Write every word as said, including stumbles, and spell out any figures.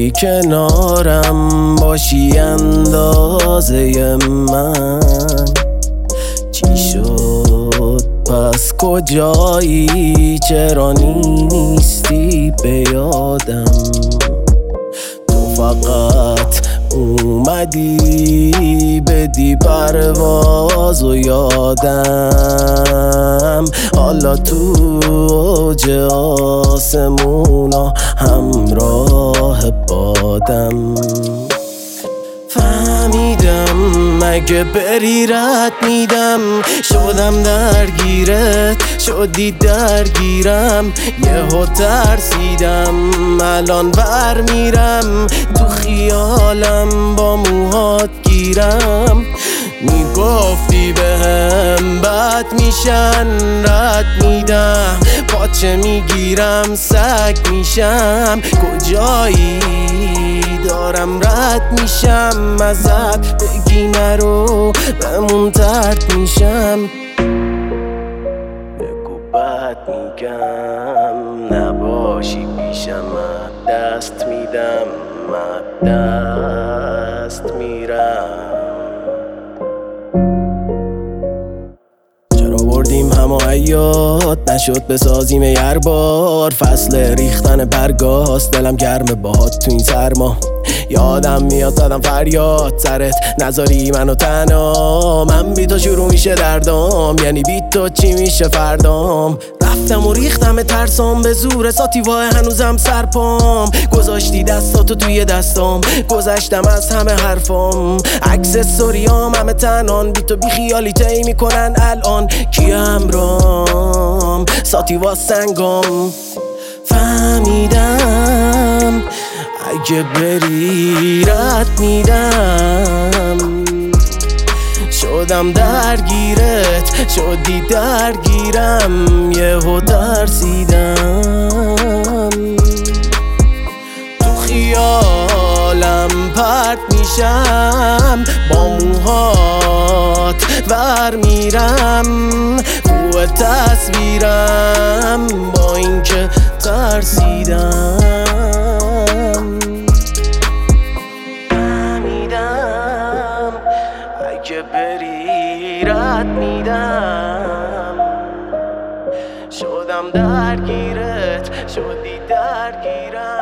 بری کنارم باشی اندازه من. چی شد پس کجایی چرا نیستی به یادم؟ تو فقط اومدی بدی پرواز و یادم حالا تو اوج آسمونا همراه بادم. فهمیدم مگه بری رد میدم، شدم درگیرت شدی درگیرم، یهو ترسیدم الان بر میرم تو خیالم با موهات گیرم. میگفتی بهم بد میشن رد میدم، پاچه میگیرم سگ میشم. کجایی دارم رد میشم ازت، بگی نرو بمون ترد میشم. بگو بد میگم نباشی پیشم، دست میدم دست میرم. چرا بردیم همه حیات نشد بسازیم یه بار؟ فصل ریختن برگاست دلم گرمه باهات تو این سرما. یادم میاد زدم فریاد سرت نذاری منو تنها، من بی تو شروع میشه دردام، یعنی بی تو چی میشه فردام. رفتم و ریختم ترسام به زور ساتیواه هنوزم سرپام، گذاشتی دستاتو توی دستام گذشتم از همه حرفام. عکس استوریام همه تنان بی تو بی خیالی طی میکنن الان، کی همرام ساتیواه سنگام. فهمیدم اگه بری رد میدم، شدم درگیرت شدی درگیرم، یهو ترسیدم تو خیالم پرت میشم، با موهات ور میرم خوب تصویرم با اینکه ترسیدم. اگه بری رد میدم، شدم درگیرت شدی درگیرم.